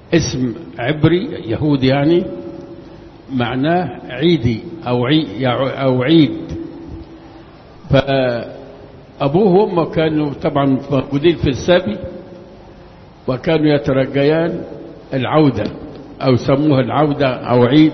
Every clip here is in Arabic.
اسم عبري يهودي يعني معناه عيدي أو عيد. فأبوه وأمه كانوا طبعا موجودين في السبي، وكانوا يترجيان العودة أو سموها العودة أو عيد.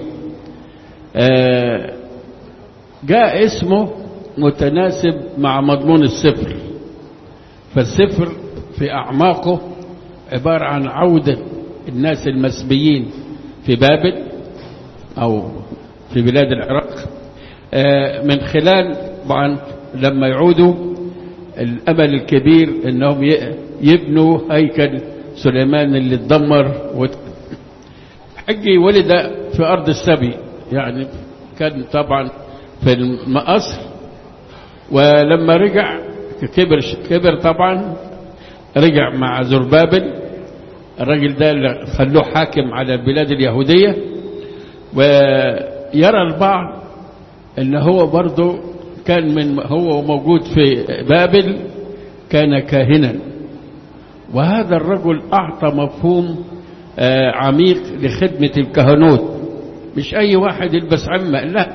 جاء اسمه متناسب مع مضمون السفر، فالسفر في أعماقه عبارة عن عودة الناس المسبيين في بابل أو في بلاد العراق، من خلال طبعا لما يعودوا الأمل الكبير أنهم يبنوا هيكل سليمان اللي اتدمر. حجي ولد في أرض السبي، يعني كان طبعا في المقصر، ولما رجع كبر طبعا، رجع مع زربابل الراجل ده اللي خلوه حاكم على البلاد اليهودية. ويرى البعض ان هو برضه كان هو موجود في بابل كان كاهنا، وهذا الرجل أعطى مفهوم عميق لخدمة الكهنوت. مش أي واحد يلبس عمة، لا،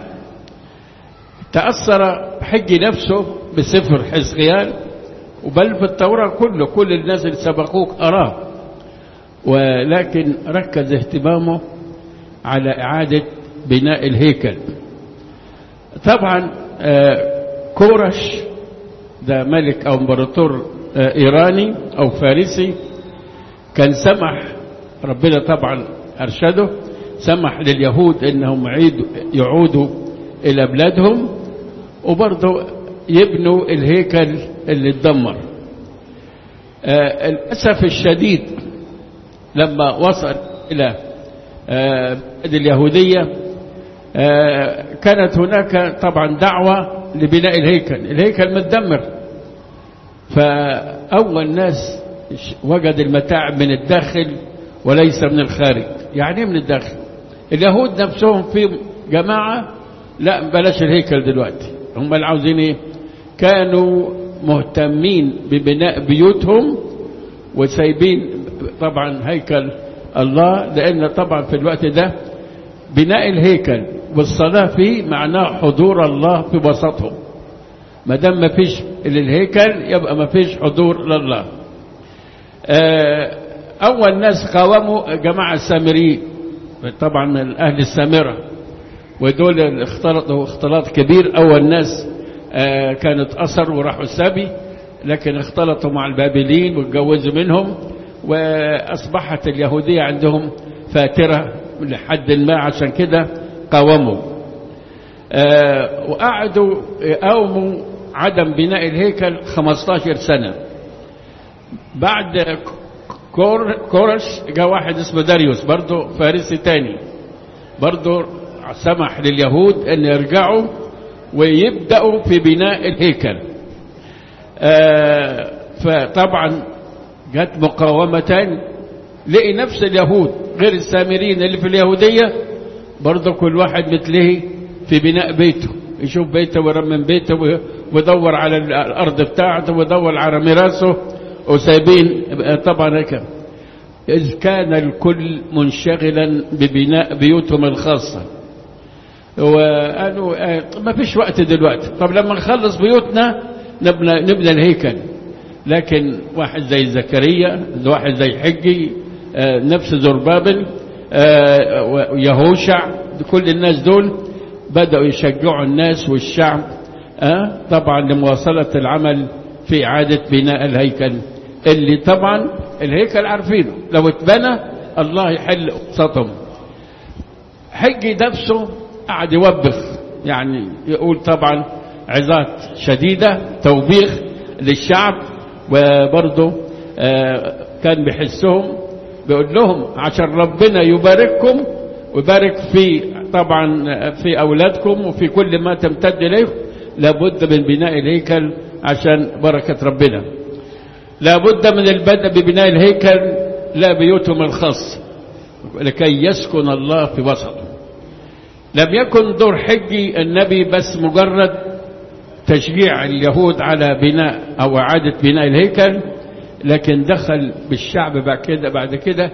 تأثر حجي نفسه بسفر حزقيال، وبل بالتوراة كله، كل الناس اللي سبقوك أراه، ولكن ركز اهتمامه على إعادة بناء الهيكل. طبعا كورش ده ملك أو امبراطور إيراني أو فارسي، كان سمح ربنا طبعا أرشده، سمح لليهود إنهم يعودوا إلى بلادهم، وبرضه يبنوا الهيكل اللي اتدمر. للأسف الشديد لما وصل إلى بلاد اليهودية كانت هناك طبعا دعوة لبناء الهيكل متدمر. فأول ناس وجد المتاعب من الداخل وليس من الخارج. يعني من الداخل اليهود نفسهم في جماعة لا بلاش الهيكل دلوقتي، هم اللي عاوزين ايه؟ كانوا مهتمين ببناء بيوتهم وسايبين طبعا هيكل الله، لأن طبعا في الوقت ده بناء الهيكل والصلاة فيه معناه حضور الله في وسطهم. ما دام ما فيش للهيكل يبقى ما فيش حضور لله. أول ناس قاوموا جماعة السامريين طبعا من أهل السامرة، ودول اختلطوا اختلاط كبير. أول ناس كانوا اتأثروا وراحوا السبي، لكن اختلطوا مع البابليين واتجوزوا منهم، وأصبحت اليهودية عندهم فاترة لحد ما، عشان كده قاوموا. وقعدوا يقاوموا عدم بناء الهيكل 15 سنة. بعد كورش جاء واحد اسمه داريوس برضه فارسي تاني، برضه سمح لليهود أن يرجعوا ويبدأوا في بناء الهيكل. فطبعا جت مقاومتان، لقي نفس اليهود غير السامريين اللي في اليهودية برضه كل واحد مثله في بناء بيته، يشوف بيته ويرمم بيته ويدور على الأرض بتاعته ويدور على ميراثه، وسايبين طبعا هيك. إذ كان الكل منشغلا ببناء بيوتهم الخاصة، وقالوا ما فيش وقت دلوقتي، طب لما نخلص بيوتنا نبنى الهيكل. لكن واحد زي زكريا، واحد زي حجي، نفس زربابل، ويهوشع، كل الناس دول بدأوا يشجعوا الناس والشعب طبعا لمواصلة العمل في إعادة بناء الهيكل، اللي طبعا الهيكل عارفينه لو اتبنى الله يحل قصتهم. حجي نفسه قعد يوبخ، يعني يقول طبعا عظات شديدة توبيخ للشعب، وبرضه كان بيحسهم بيقول لهم عشان ربنا يبارككم ويبارك في طبعا في أولادكم وفي كل ما تمتد إليه، لابد من بناء الهيكل عشان بركة ربنا، لابد من البدء ببناء الهيكل لا بيوتهم الخاصة لكي يسكن الله في وسطهم. لم يكن دور حجي النبي بس مجرد تشجيع اليهود على بناء أو إعادة بناء الهيكل، لكن دخل بالشعب بعد كده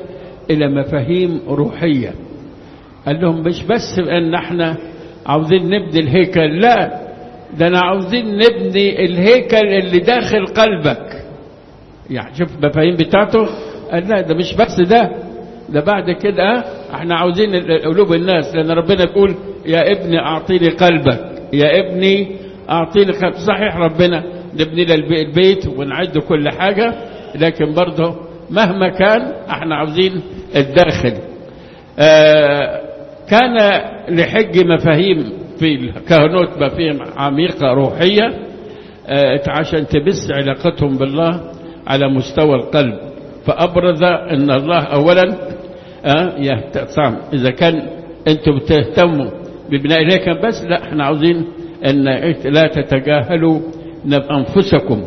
إلى مفاهيم روحية. قال لهم مش بس ان احنا عاوزين نبني الهيكل، لا، ده انا عاوزين نبني الهيكل اللي داخل قلبك. يعني شوف المفاهيم بتاعته. قال لا، ده مش بس ده بعد كده احنا عاوزين قلوب الناس، لان ربنا بيقول يا ابني اعطيني قلبك، يا ابني اعطيني قلبك. صحيح ربنا نبني له البيت ونعد كل حاجة، لكن برضه مهما كان احنا عاوزين الداخل. كان لحج مفاهيم في الكهنوت، مفاهيم عميقة روحية عشان تبث علاقتهم بالله على مستوى القلب. فأبرز أن الله أولا يهتم. إذا كان أنتم بتهتموا ببناء الهيكل بس، لا، احنا عاوزين أن لا تتجاهلوا أنفسكم.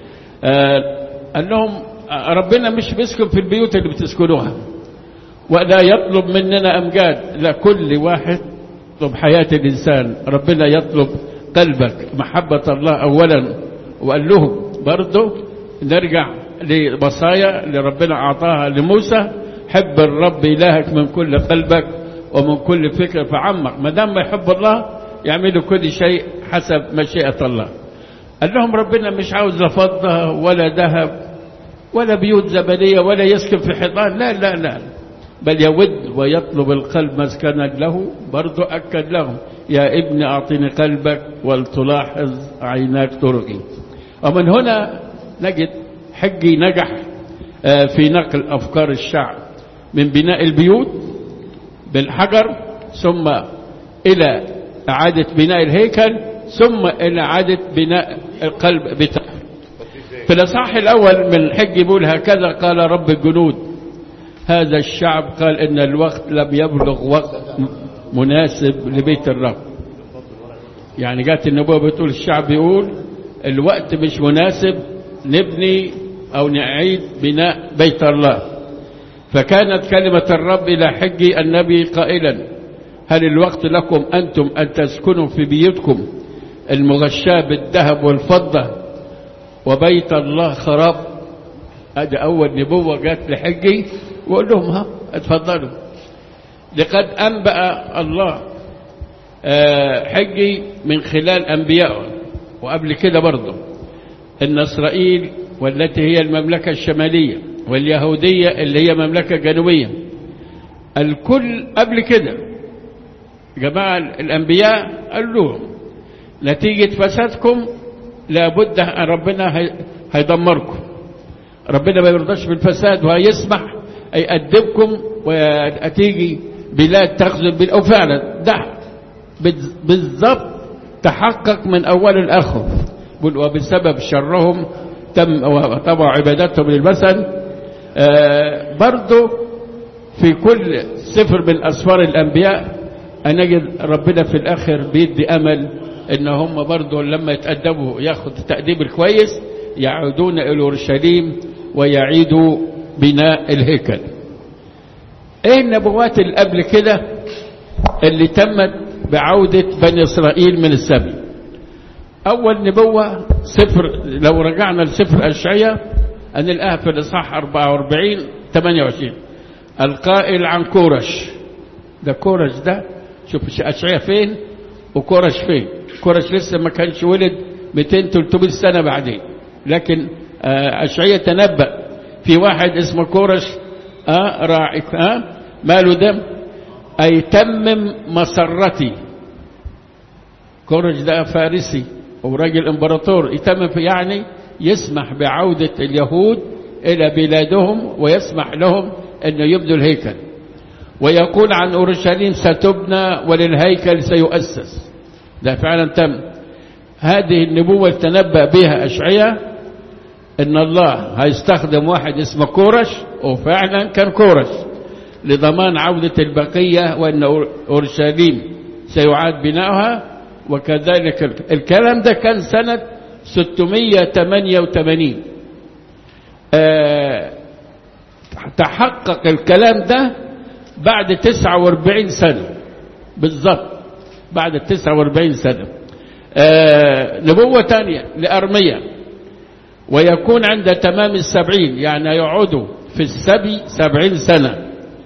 قال لهم ربنا مش بيسكن في البيوت اللي بتسكنوها، ولا يطلب مننا أمجاد، لا، كل واحد يطلب حياة الإنسان. ربنا يطلب قلبك، محبة الله أولا. وقال لهم برضو نرجع لوصايا اللي ربنا أعطاها لموسى: حب الرب إلهك من كل قلبك ومن كل فكرة. فعمق، ما دام ما يحب الله يعملوا كل شيء حسب مشيئة الله. قال لهم ربنا مش عاوز لا فضة ولا ذهب ولا بيوت زبدية ولا يسكن في حيطان، لا لا لا، بل يود ويطلب القلب مسكنا له. برضو أكد لهم: يا ابني أعطني قلبك ولتلاحظ عيناك طرقي. ومن هنا نجد حجي نجح في نقل أفكار الشعب من بناء البيوت بالحجر، ثم إلى إعادة بناء الهيكل، ثم إلى إعادة بناء القلب بتاعه. في الإصحاح الأول من الحج يقول: هكذا قال رب الجنود، هذا الشعب قال إن الوقت لم يبلغ وقت مناسب لبيت الرب. يعني جات النبوة بتقول، الشعب يقول الوقت مش مناسب نبني أو نعيد بناء بيت الله. فكانت كلمة الرب إلى حجي النبي قائلا: هل الوقت لكم أنتم أن تسكنوا في بيوتكم المغشاة بالذهب والفضة وبيت الله خراب؟ هذا أول نبوة جات لحجي، وقال لهم اتفضلوا. لقد أنبأ الله حجي من خلال أنبيائه، وقبل كده برضه إن إسرائيل والتي هي المملكة الشمالية واليهودية اللي هي مملكة جنوبية، الكل قبل كده جماعة الأنبياء قال لهم نتيجة فسادكم لابد ربنا هيدمركم. ربنا ما يرضاش بالفساد وهيسمح يأدبكم وتيجي بلاد تخزن وفعلا ده بالضبط تحقق من أول الآخر. وبسبب شرهم تم وطبعوا عبادتهم للمثل. برضو في كل سفر من أسفار الأنبياء نجد ربنا في الآخر بيدي أمل إن هم برضو لما يتأدبوا ياخد التأديب الكويس يعودون إلى أورشليم ويعيدوا بناء الهيكل. ايه النبوات اللي قبل كده اللي تمت بعودة بني إسرائيل من السبي؟ أول نبوة لو رجعنا لسفر أشعياء هنلاقيها في الإصحاح 44-28 القائل عن كورش. ده كورش ده، شوف أشعياء فين وكورش فين. كورش لسه ما كانش ولد 200-300 سنة بعدين، لكن أشعياء تنبأ في واحد اسمه كورش راعي ماله دم أي تمم مسرتي. كورش ده فارسي وراجل امبراطور، يتمم يعني يسمح بعودة اليهود إلى بلادهم ويسمح لهم أن يبنوا الهيكل، ويقول عن أورشليم ستبنى وللهيكل سيؤسس. ده فعلا تم. هذه النبوة تنبأ بها أشعياء إن الله هيستخدم واحد اسمه كورش، وفعلا كان كورش، لضمان عودة البقية وأن أورشليم سيعاد بناؤها. وكذلك الكلام ده كان سنة 688. تحقق الكلام ده بعد 49 سنة بالضبط، بعد 49 سنة. نبوة تانية لأرميا: ويكون عند تمام 70، يعني يقعدوا في السبي 70 سنة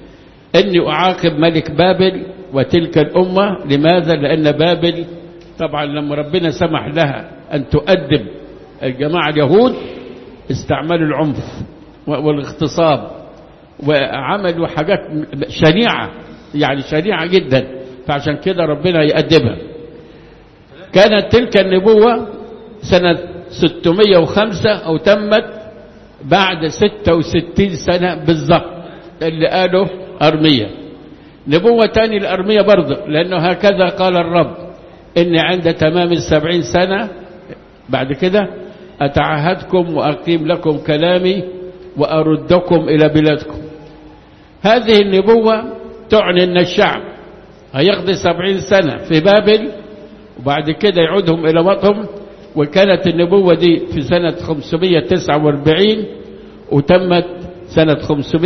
إني أعاقب ملك بابل وتلك الأمة. لماذا؟ لأن بابل طبعا لما ربنا سمح لها أن تؤدب الجماعة اليهود استعملوا العنف والاغتصاب وعملوا حاجات شنيعة، يعني شنيعة جدا، فعشان كده ربنا يأدبها. كانت تلك النبوة سنة 605 أو تمت بعد 66 سنة بالضبط اللي قاله أرميا. نبوة تاني لأرميا برضه، لأنه هكذا قال الرب إني عند تمام 70 سنة بعد كده أتعهدكم وأقيم لكم كلامي وأردكم إلى بلادكم. هذه النبوة تعني أن الشعب هيقضي 70 سنة في بابل وبعد كده يعودهم إلى وطنهم. وكانت النبوة دي في سنة 549 وتمت سنة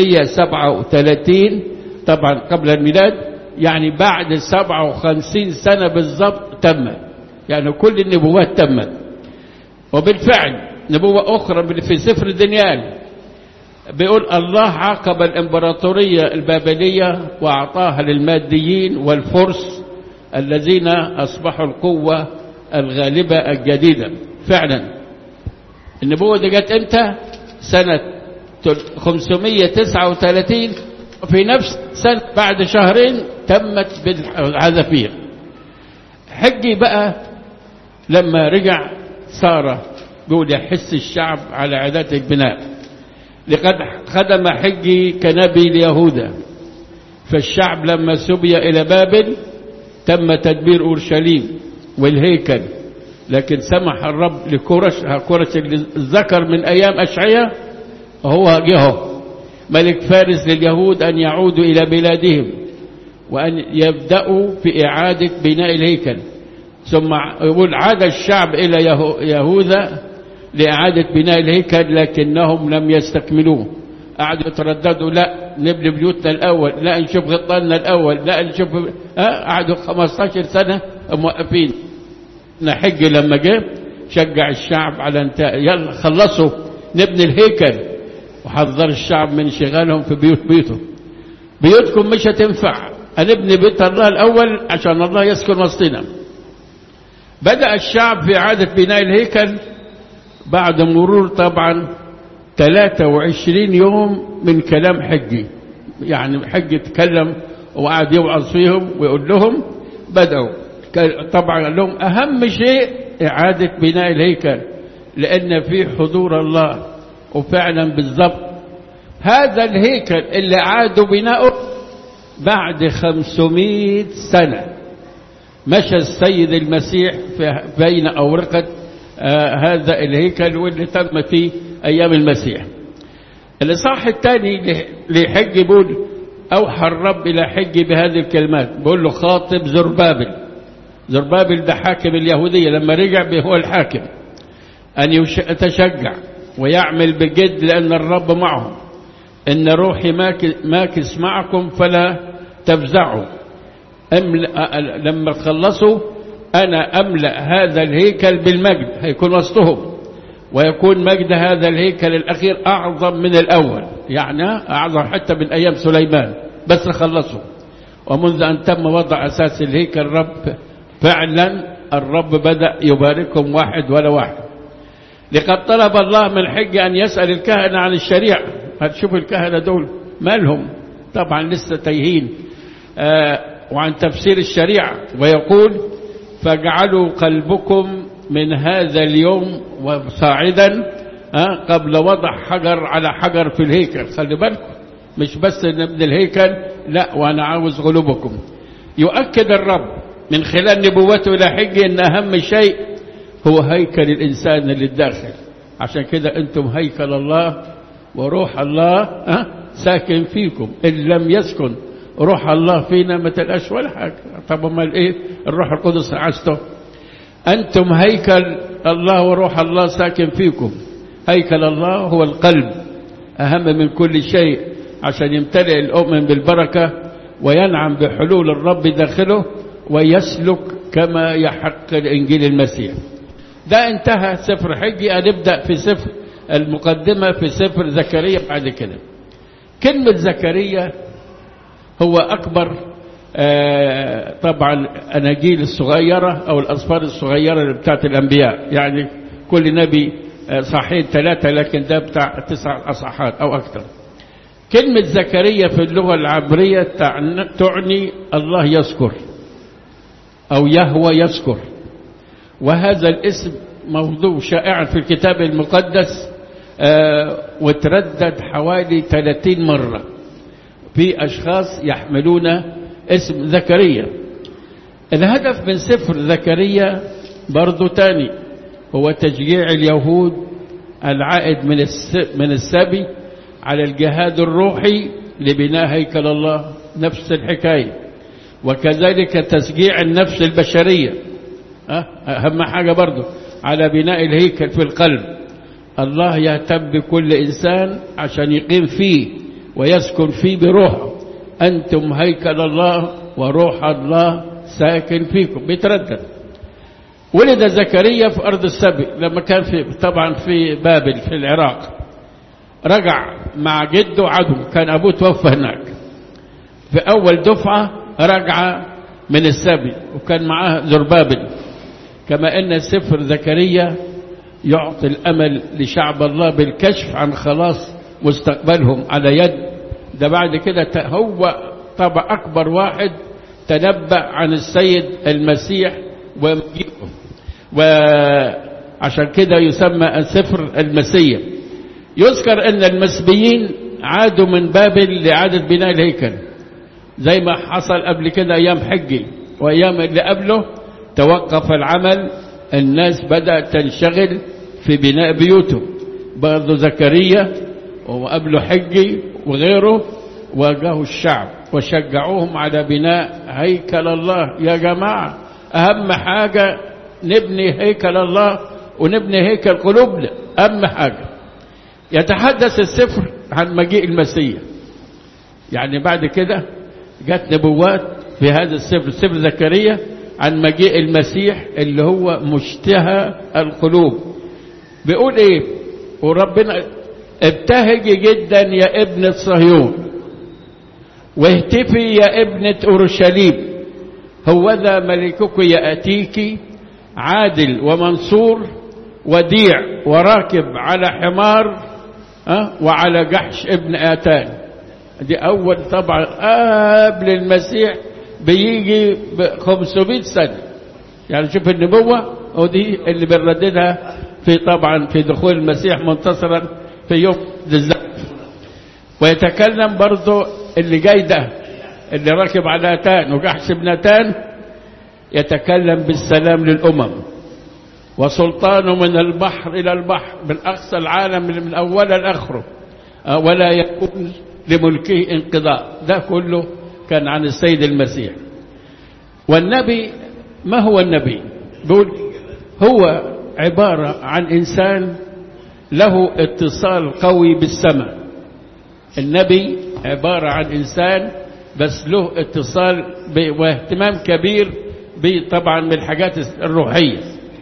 537 طبعا قبل الميلاد، يعني بعد 57 سنة بالضبط تمت، يعني كل النبوات تمت. وبالفعل نبوة أخرى في سفر دانيال بيقول الله عاقب الإمبراطورية البابلية وأعطاها للماديين والفرس الذين أصبحوا القوة الغالبة الجديدة. فعلا النبوة دي جت امتى؟ سنة 539، في نفس سنة بعد شهرين تمت بالعزفير. حجي بقى لما رجع صار بيقول يحس الشعب على عادات البناء. لقد خدم حجي كنبي ليهوذا، فالشعب لما سبي إلى بابل تم تدبير أورشليم والهيكل، لكن سمح الرب لكورش اللي ذكر من أيام أشعياء هو جهه ملك فارس لليهود أن يعودوا إلى بلادهم وأن يبدأوا في إعادة بناء الهيكل. ثم يقول عاد الشعب إلى يهوذا لإعادة بناء الهيكل لكنهم لم يستكملوه. قعدوا يترددوا، لا نبني بيوتنا الأول، لا نشوف غطاننا الأول، لا نشوف قعدوا 15 سنة موقفين. حج لما جاء شجع الشعب على انتهاء، يلا خلصوا نبني الهيكل، وحذر الشعب من انشغالهم في بيوتهم. بيوتكم مش هتنفع، هنبني بيت الله الأول عشان الله يسكن وسطنا. بدأ الشعب في إعادة بناء الهيكل بعد مرور طبعا 23 يوم من كلام حجي. يعني حجي يتكلم وقعد يوعظ فيهم ويقول لهم بدأوا. طبعا قال لهم أهم شيء إعادة بناء الهيكل لأن فيه حضور الله. وفعلا بالضبط هذا الهيكل اللي عادوا بناؤه بعد 500 سنة مشى السيد المسيح بين أورقة هذا الهيكل واللي تم فيه أيام المسيح. الإصحاح الثاني لحج بيقول أوحى الرب إلى حج بهذه الكلمات، بيقول له خاطب زربابل. زربابل ده حاكم اليهودية، لما رجع هو الحاكم، أن يتشجع ويعمل بجد لأن الرب معهم. إن روحي ماكس معكم فلا تفزعوا. لما تخلصوا أنا أملأ هذا الهيكل بالمجد، هيكون وسطهم، ويكون مجد هذا الهيكل الأخير أعظم من الأول، يعني أعظم حتى من أيام سليمان، بس خلصوا. ومنذ أن تم وضع أساس الهيكل الرب فعلا الرب بدأ يباركهم واحد ولا واحد. لقد طلب الله من حج أن يسأل الكهنة عن الشريعة. هتشوف الكهنة دول مالهم؟ طبعا لسه تايهين. وعن تفسير الشريعة، ويقول فاجعلوا قلبكم من هذا اليوم وصاعدا قبل وضع حجر على حجر في الهيكل. خلي بالكم مش بس نبني الهيكل، لا وأنا عاوز قلوبكم. يؤكد الرب من خلال نبوته إلى حج أن أهم شيء هو هيكل الإنسان اللي الداخل. عشان كده أنتم هيكل الله وروح الله ساكن فيكم. إن لم يسكن روح الله فينا ما تلقاش ولا حاجة. طب امال ايه الروح القدس عزته؟ أنتم هيكل الله وروح الله ساكن فيكم. هيكل الله هو القلب أهم من كل شيء، عشان يمتلئ المؤمن بالبركة وينعم بحلول الرب داخله ويسلك كما يحق الإنجيل المسيح. ده انتهى سفر حجي. هنبدأ في سفر المقدمة في سفر زكريا بعد كده. كلمة زكريا هو أكبر طبعا أناجيل الصغيرة أو الأسفار الصغيرة بتاعت الأنبياء، يعني كل نبي صحيح 3 لكن ده بتاع 9 أصحاحات أو أكثر. كلمة زكريا في اللغة العبرية تعني الله يذكر أو يهوى يذكر، وهذا الاسم موضوع شائع في الكتاب المقدس وتردد حوالي 30 مرة في أشخاص يحملون اسم زكريا. الهدف من سفر زكريا برضو تاني هو تشجيع اليهود العائد من السبي على الجهاد الروحي لبناء هيكل الله، نفس الحكاية، وكذلك تشجيع النفس البشرية أهم حاجة برضو على بناء الهيكل في القلب. الله يهتم بكل إنسان عشان يقيم فيه ويسكن فيه بروحه. أنتم هيكل الله وروح الله ساكن فيكم. بيتردد. ولد زكريا في أرض السبي لما كان طبعا في بابل في العراق، رجع مع جده عدو، كان أبوه توفى هناك في أول دفعة، رجع من السبي وكان معاه زربابل. كما أن سفر زكريا يعطي الأمل لشعب الله بالكشف عن خلاص مستقبلهم على يد ده. بعد كده هو طبعا أكبر واحد تنبأ عن السيد المسيح ومجيئه، وعشان كده يسمى سفر المسيح. يذكر أن المسبيين عادوا من بابل لإعادة بناء الهيكل زي ما حصل قبل كده أيام حجي، وأيام اللي قبله توقف العمل، الناس بدأت تنشغل في بناء بيوتهم. برضو زكريا وقبله حجي وغيره واجهوا الشعب وشجعوهم على بناء هيكل الله. يا جماعة أهم حاجة نبني هيكل الله ونبني هيكل قلوبنا، أهم حاجة. يتحدث السفر عن مجيء المسيح، يعني بعد كده جت نبوات في هذا السفر، سفر زكريا، عن مجيء المسيح اللي هو مشتهى القلوب. بيقول ايه؟ وربنا ابتهجي جدا يا ابنة صهيون واهتفي يا ابنة أورشليم، هوذا ملكك يأتيك عادل ومنصور وديع وراكب على حمار وعلى جحش ابن آتان. دي أول طبعا قبل المسيح بيجي 500 سنة. يعني شوف النبوة ودي اللي بنرددها في طبعا في دخول المسيح منتصرا في يوم الزفاف. ويتكلم برضو اللي جاي ده اللي راكب على آتان وجحش ابن آتان، يتكلم بالسلام للأمم وسلطانه من البحر إلى البحر، من أقصى العالم من أوله لآخره، ولا يكون لملكه انقضاء. ده كله كان عن السيد المسيح. والنبي ما هو النبي؟ بيقول هو عبارة عن إنسان له اتصال قوي بالسماء. النبي عبارة عن إنسان بس له اتصال واهتمام كبير طبعا بالحاجات الروحية.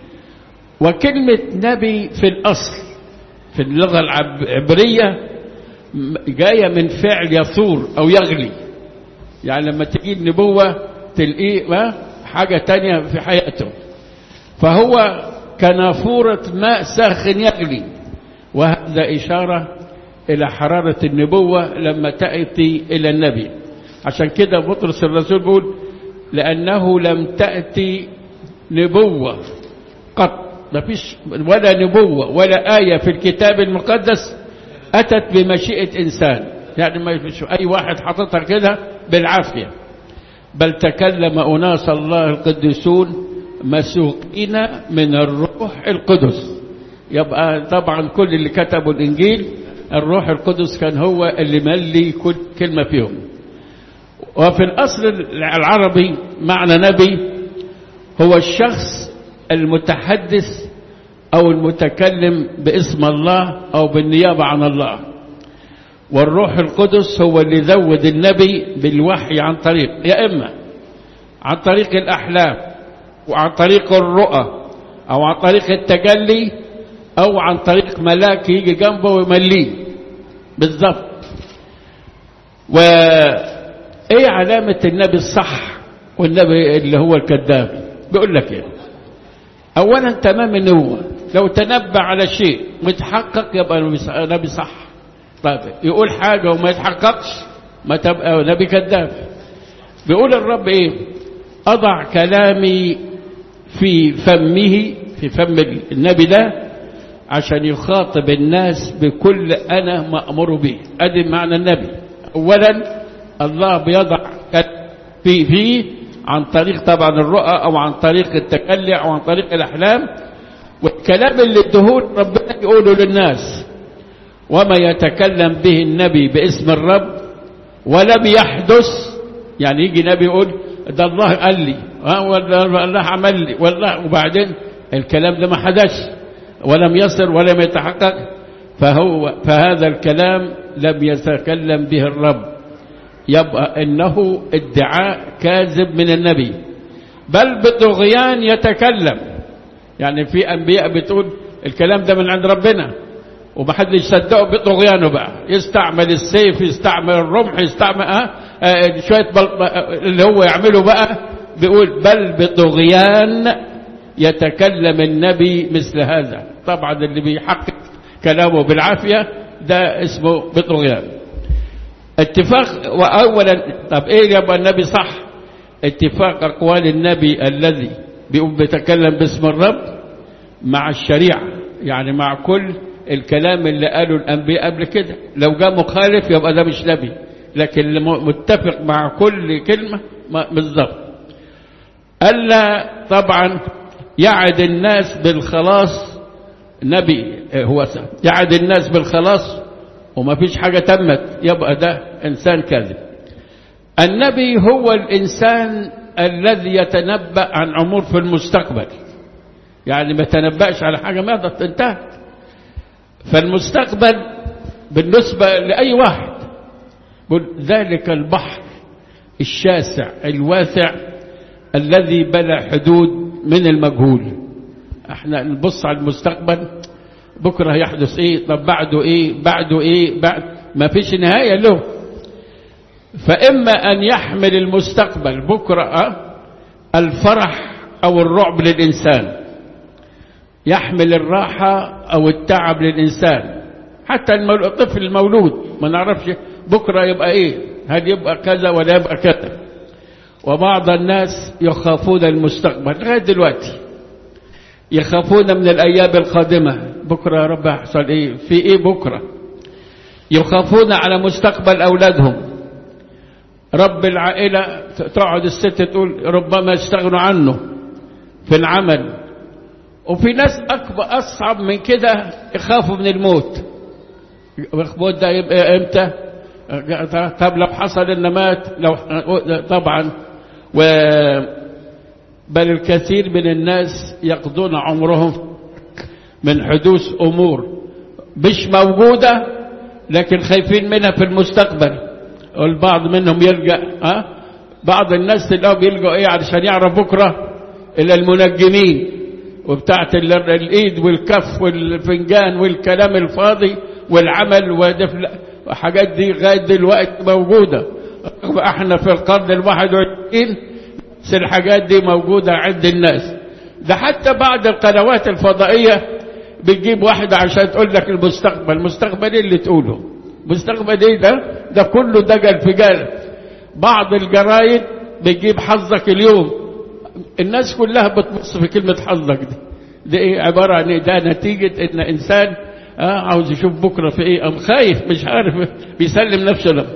وكلمة نبي في الأصل في اللغة العبرية جاية من فعل يثور أو يغلي، يعني لما تجي النبوة تلقيه حاجة تانية في حياته، فهو كنافورة ماء ساخن يغلي، وهذا إشارة إلى حرارة النبوة لما تأتي إلى النبي. عشان كده بطرس الرسول بيقول لأنه لم تأتي نبوة قط، ما فيش ولا نبوة ولا آية في الكتاب المقدس أتت بمشيئة إنسان، يعني ما فيش أي واحد حطتها كده بالعافية، بل تكلم أناس الله القديسون مسوقين من الروح القدس. يبقى طبعا كل اللي كتبوا الإنجيل الروح القدس كان هو اللي ملي كل كلمة فيهم. وفي الأصل العربي معنى نبي هو الشخص المتحدث أو المتكلم باسم الله أو بالنيابة عن الله. والروح القدس هو اللي زود النبي بالوحي عن طريق يا إما عن طريق الأحلام وعن طريق الرؤى أو عن طريق التجلي أو عن طريق ملاك يجي جنبه ويمليه بالضبط. ايه علامة النبي الصح والنبي اللي هو الكذاب؟ بيقول لك ايه؟ اولا تمام النبوة، لو تنبأ على شيء متحقق يبقى نبي صح. طيب يقول حاجة وما يتحققش ما تبقى نبي كذاب. بيقول الرب ايه؟ اضع كلامي في فمه، في فم النبي ده، عشان يخاطب الناس بكل انا مأمور به. ادي معنى النبي. اولا الله بيضع فيه عن طريق طبعا الرؤى او عن طريق التكلع او عن طريق الاحلام، والكلام اللي ادهول ربنا يقوله للناس. وما يتكلم به النبي باسم الرب ولم يحدث، يعني يجي نبي يقول ده الله قال لي ولا الله عمل لي والله، وبعدين الكلام ده ما حدث ولم يصل ولم يتحقق، فهذا الكلام لم يتكلم به الرب، يبقى انه ادعاء كاذب من النبي. بل بالطغيان يتكلم، يعني في انبياء بتقول الكلام ده من عند ربنا ومحدش يصدقه بطغيانه بقى، يستعمل السيف، يستعمل الرمح، يستعمل شويه اللي هو يعمله بقى. بيقول بل بطغيان يتكلم النبي مثل هذا. طبعا اللي بيحقق كلامه بالعافيه ده اسمه بطغيان. اتفاق. واولا طب ايه يبقى النبي صح؟ اتفاق اقوال النبي الذي بيتكلم باسم الرب مع الشريعه، يعني مع كل الكلام اللي قاله الانبياء قبل كده. لو جاء مخالف يبقى ده مش نبي، لكن متفق مع كل كلمه بالظبط. الا طبعا يعد الناس بالخلاص، نبي هو يعد الناس بالخلاص وما فيش حاجة تمت، يبقى ده إنسان كاذب. النبي هو الإنسان الذي يتنبأ عن أمور في المستقبل، يعني ما تنبأش على حاجة ماضت انتهت. فالمستقبل بالنسبة لأي واحد ذلك البحر الشاسع الواسع الذي بلا حدود من المجهول. احنا نبص على المستقبل، بكرة هيحدث ايه، طب بعده ايه، بعده ايه، بعد ما فيش نهاية له. فإما أن يحمل المستقبل بكرة الفرح أو الرعب للإنسان، يحمل الراحة أو التعب للإنسان. حتى الطفل المولود ما نعرفش بكرة يبقى ايه، هل يبقى كذا ولا يبقى كذا. وبعض الناس يخافون المستقبل لغاية دلوقتي، يخافون من الأيام القادمة، بكرة يا رب يحصل ايه، في ايه بكرة. يخافون على مستقبل أولادهم. رب العائلة تقعد الست تقول ربما يستغنوا عنه في العمل. وفي ناس أكبر أصعب من كده، يخافوا من الموت. الموت ده يبقى امتى؟ طب لو حصل إن مات، لو طبعا بل الكثير من الناس يقضون عمرهم من حدوث أمور مش موجودة لكن خايفين منها في المستقبل. والبعض منهم يلجأ بعض الناس تلاقوا بيلجأوا ايه علشان يعرف بكرة، إلى المنجمين وبتاعت الإيد والكف والفنجان والكلام الفاضي والعمل وحاجات دي لغاية دلوقتي موجودة. احنا في القرن 21 الحاجات دي موجودة عند الناس. ده حتى بعض القنوات الفضائية بتجيب واحدة عشان تقول لك المستقبل. مستقبل ايه اللي تقوله؟ مستقبل ايه ده كله دجل في جال. بعض الجرايد بتجيب حظك اليوم. الناس كلها بتبص في كلمة حظك دي ايه عبارة عن ايه؟ ده نتيجة ان انسان عاوز يشوف بكرة في ايه، ام خايف مش عارف بيسلم نفسه له.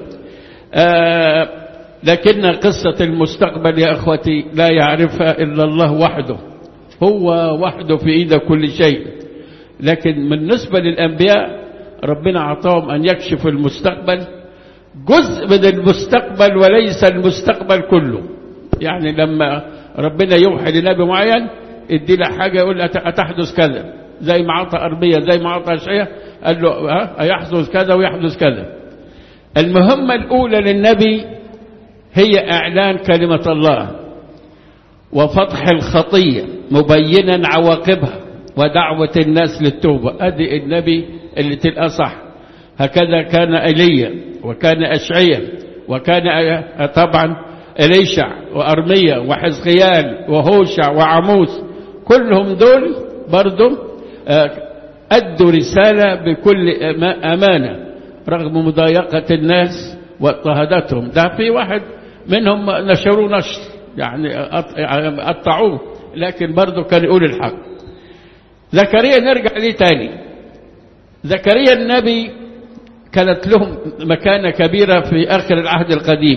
لكن قصة المستقبل يا أخوتي لا يعرفها إلا الله وحده، هو وحده في إيده كل شيء. لكن بالنسبة للأنبياء ربنا أعطاهم أن يكشف المستقبل، جزء من المستقبل وليس المستقبل كله. يعني لما ربنا يوحي لنبي معين ادي له حاجة يقول أتحدث كذا، زي ما أعطى أرمية، زي ما أعطى أشعياء قال له هيحدث كذا ويحدث كذا. المهمة الأولى للنبي هي إعلان كلمة الله وفتح الخطية مبينا عواقبها ودعوة الناس للتوبة. أدي النبي اللي تلقى صح. هكذا كان إيليا وكان أشعياء وكان طبعا إليشع وأرميا وحزقيال وهوشع وعموس، كلهم دول برضو أدوا رسالة بكل أمانة رغم مضايقة الناس واضطهاداتهم. ده في واحد منهم نشروه نشر يعني قطعوه، لكن برضو كان يقول الحق. زكريا نرجع ليه تاني. زكريا النبي كانت لهم مكانة كبيرة في آخر العهد القديم،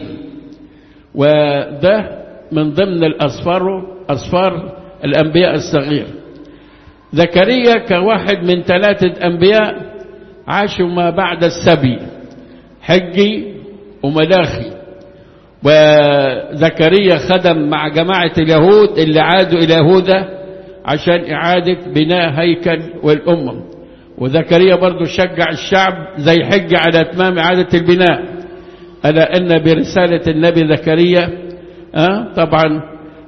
وده من ضمن أسفار الأنبياء الصغير. زكريا كواحد من 3 أنبياء عاشوا ما بعد السبي، حجي وملاخي. وزكريا خدم مع جماعة اليهود اللي عادوا إلى يهوذا عشان إعادة بناء هيكل والأمم. وزكريا برضو شجع الشعب زي حج على إتمام إعادة البناء، ألا أن برسالة النبي زكريا طبعا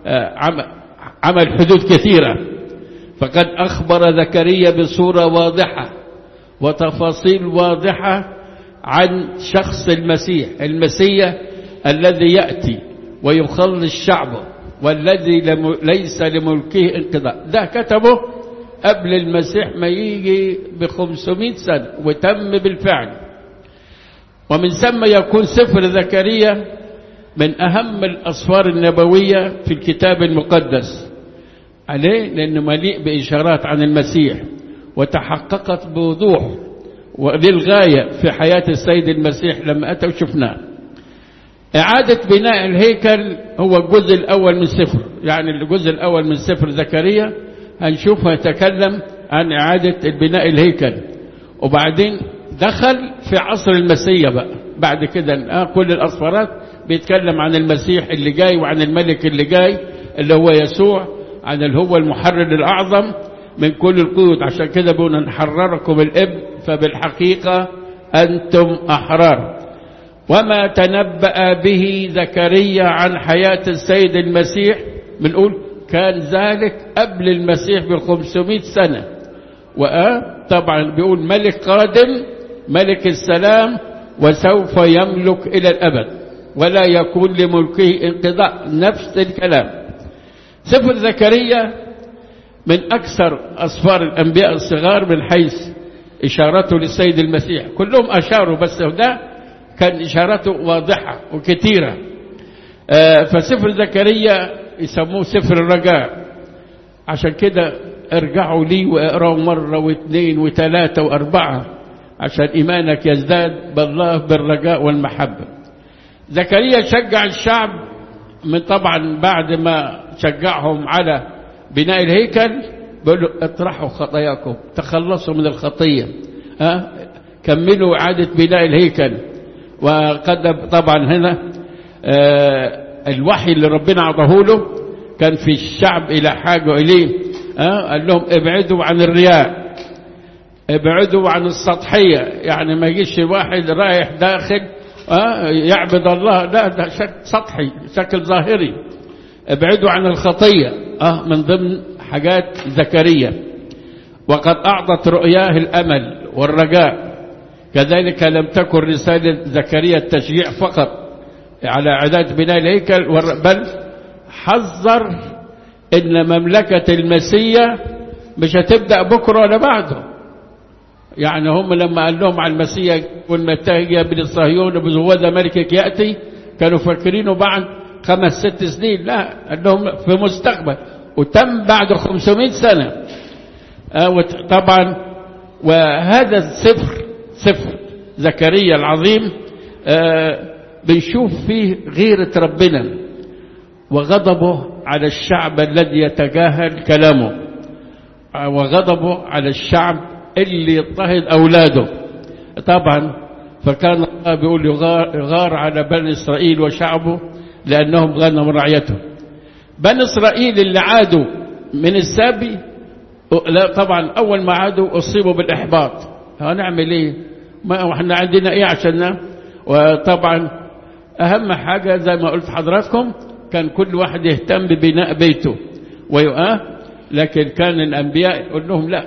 عمل حدود كثيرة. فقد أخبر زكريا بصورة واضحة وتفاصيل واضحة عن شخص المسيح الذي يأتي ويخلص شعبه، والذي ليس لملكه انقضاء. ده كتبه قبل المسيح ما يجي ب500 سنة وتم بالفعل. ومن ثم يكون سفر زكريا من أهم الأسفار النبوية في الكتاب المقدس عليه، لأنه مليء بإشارات عن المسيح وتحققت بوضوح وللغاية في حياة السيد المسيح لما أتى وشفناه. إعادة بناء الهيكل هو الجزء الأول من سفر، يعني الجزء الأول من سفر زكريا هنشوفه يتكلم عن إعادة البناء الهيكل. وبعدين دخل في عصر المسيح بقى بعد كده كل الأسفارات بيتكلم عن المسيح اللي جاي وعن الملك اللي جاي اللي هو يسوع، عن اللي هو المحرر الأعظم من كل القيود. عشان كده بقولنا نحرركم الإبن فبالحقيقة أنتم أحرار. وما تنبأ به زكريا عن حياة السيد المسيح بنقول كان ذلك قبل المسيح ب500 سنة. وطبعا بيقول ملك قادم، ملك السلام، وسوف يملك إلى الأبد ولا يكون لملكه انقضاء. نفس الكلام. سفر زكريا من أكثر أسفار الأنبياء الصغار من حيث إشارته للسيد المسيح. كلهم أشاروا، بس ده كان إشارته واضحة وكثيرة. فسفر زكريا يسموه سفر الرجاء. عشان كده ارجعوا لي واقرأوا مرة واثنين وثلاثة وأربعة عشان إيمانك يزداد بالله بالرجاء والمحبة. زكريا شجع الشعب من طبعا بعد ما شجعهم على بناء الهيكل بيقولوا اطرحوا خطاياكم، تخلصوا من الخطية، كملوا إعادة بناء الهيكل. وقد طبعا هنا الوحي اللي ربنا عطاه له كان في الشعب إلى حاجة إليه. قال لهم ابعدوا عن الرياء، ابعدوا عن السطحية، يعني ما يجيش واحد رايح داخل يعبد الله، لا ده شكل سطحي، شكل ظاهري. ابعدوا عن الخطية من ضمن حاجات زكريا. وقد أعطت رؤياه الأمل والرجاء. كذلك لم تكن رسالة زكريا التشجيع فقط على إعادة بناء الهيكل، بل حذر إن مملكة المسيح مش هتبدأ بكرة ولا بعده. يعني هم لما قال لهم على المسيح والمتاهية بن الصهيون بزوادة ملكك يأتي، كانوا فاكرينه بعد 5-6 سنين، لا قال لهم في مستقبل، وتم بعد 500 سنة. طبعا وهذا سفر زكريا العظيم بنشوف فيه غيرة ربنا وغضبه على الشعب الذي يتجاهل كلامه، وغضبه على الشعب اللي يضطهد أولاده. طبعا فكان الله بيقول يغار على بني إسرائيل وشعبه لأنهم غنموا رعيته. بني إسرائيل اللي عادوا من السبي طبعا أول ما عادوا أصيبوا بالإحباط. هنعمل إيه؟ ما احنا عندنا إيه عشاننا؟ وطبعا أهم حاجة زي ما قلت حضراتكم كان كل واحد يهتم ببناء بيته لكن كان الأنبياء يقول لهم لا،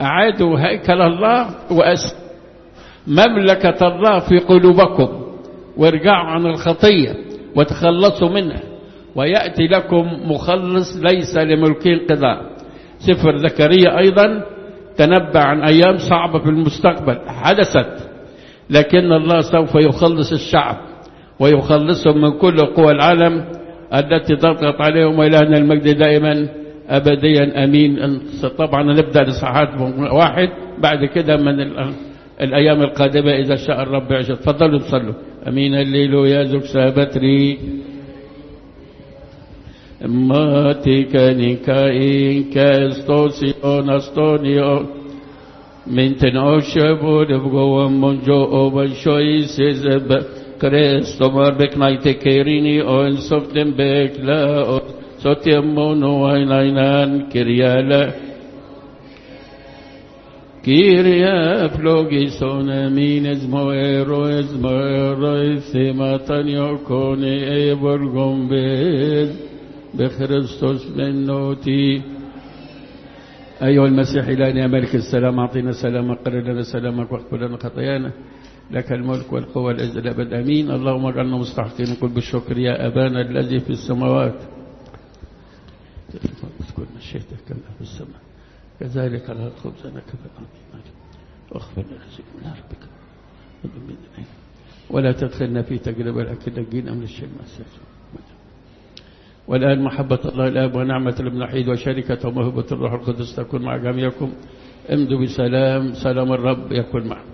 أعادوا هيكل الله مملكة الله في قلوبكم. وارجعوا عن الخطية وتخلصوا منها، ويأتي لكم مخلص ليس لملكي انقضاء. سفر زكريا أيضا تنبأ عن أيام صعبة في المستقبل حدثت، لكن الله سوف يخلص الشعب ويخلصهم من كل قوى العالم التي تضغط عليهم، وإلهنا المجد دائما أبديا أمين. طبعا نبدأ لصحات واحد بعد كده من الأيام القادمة إذا شاء الرب يعيش. تفضلوا تصلوا. أمين. الليل يا زوج سابتري ماتيكا نيكاين كاستوسيون أستونيو من تنوشبو دبغو منجو وبنشوي سيزب كريستو مربك نايتي كيريني أو إنسوفتن بك لا سوتيمونو ويناينان كريالا كيريا فلوغيسون أمين إزمويرو إثماتن يوكوني إيبرغم بخريستوس من نوتي. أيها المسيح إلهنا يا ملك السلام، أعطينا سلامك، قرر لنا سلامك، واغفر لنا خطايانا. لك الملك والقوة والعزة الأبد آمين. اللهم اجعلنا مستحقين نقول بالشكر يا أبانا الذي في السماوات، اذكر مشيئتك كما في السماء كذلك على خبزنا كفانا، واغفر لنا ذنوبنا ربك ولا تدخلنا في تجربة لكن نجينا من الشر ما سيئ. والآن محبة الله الآب ونعمة الابن الوحيد وشركة وموهبة الروح القدس تكون مع جميعكم. امضوا بسلام، سلام الرب يكون معكم.